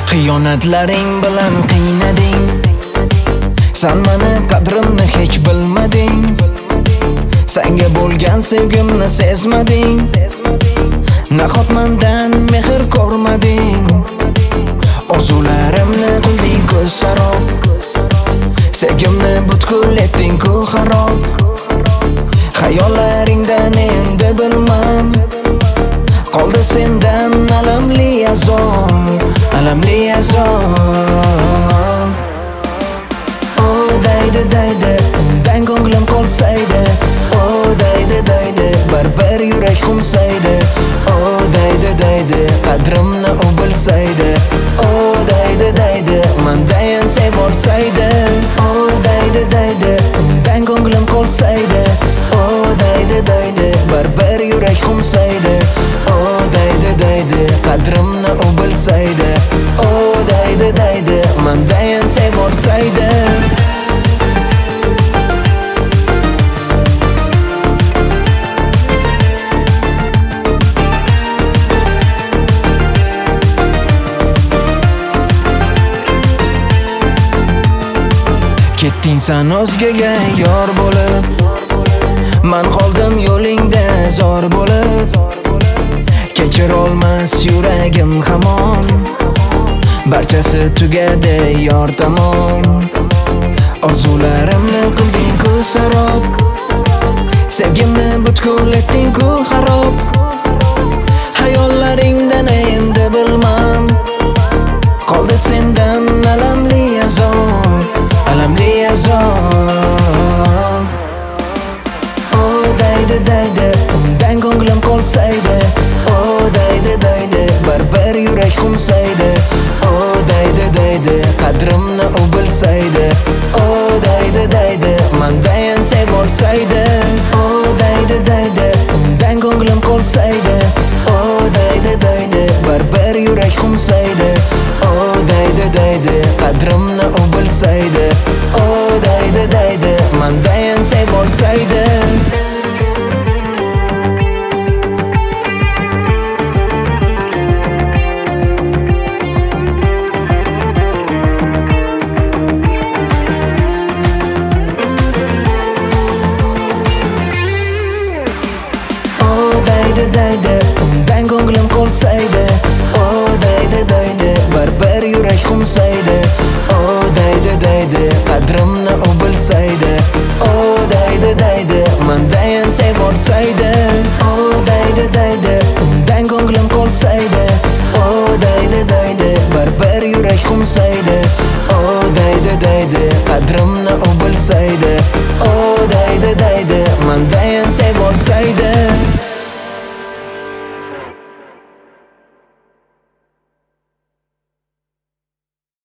Xiyonatlaring bilan qiynading, sen meni qadrimni hech bilmading. Senga bo'lgan sevgimni sezmading, nahot mendan mehr ko'rmading. Orzularimni qilding ko'z sarob, sevgimni butkul etding-ku xarob. Xayollaringdan endi bilmam, qoldi sendan alamli azob, alamli azob. Oh daydi daydi, undan ko'nglim qolsaydi. Oh daydi daydi, baribir yurak xumsaydi. Oh daydi daydi, qadrimni u bilsaydi. Oh daydi daydi, mendan sev olsaydi. Oh daydi daydi, undan ko'nglim qolsaydi. Oh daydi daydi, baribir yurak xumsaydi. Oh daydi daydi, qadrimni u bilsaydi. Oh daydi daydi, mendan sev olsaydi. Ketding sen o'zgaga yor bo'lib, men qoldim yo'lingda zor bo'lib. Kechir olmas yuragim hamon, barchasi tugadi yor tomon. Orzularimni qilding-ku sarob, sevgimni butkul etding-ku xarob. Hayollaringdan endi bilmam, qoldi sendan alamli azob, alamli azob. Oh daydi daydi, undan ko'nglim qolsaydi. Oh daydi daydi, baribir yurak xumsaydi. Oh daydi daydi, qadrimni u bilsaydi. Oh daydi daydi, mendan sev olsaydi. Oh daydi daydi, undan ko'nglim qolsaydi. Oh daydi daydi, baribir yurak xumsaydi. Oh daydi daydi, qadrimni u bilsaydi. Oh daydi daydi, mendan sev olsaydi. Daydi daydi, undan ko'nglim qolsaydi. Oh daydi daydi, baribir yurak xumsaydi. Oh daydi daydi, qadrimni u bilsaydi. Oh daydi daydi, mendan sev olsaydi. Oh daydi daydi, undan ko'nglim qolsaydi. Oh daydi daydi, baribir yurak xumsaydi. Oh daydi daydi, qadrimni u bilsaydi. Oh daydi daydi, mendan sev olsaydi.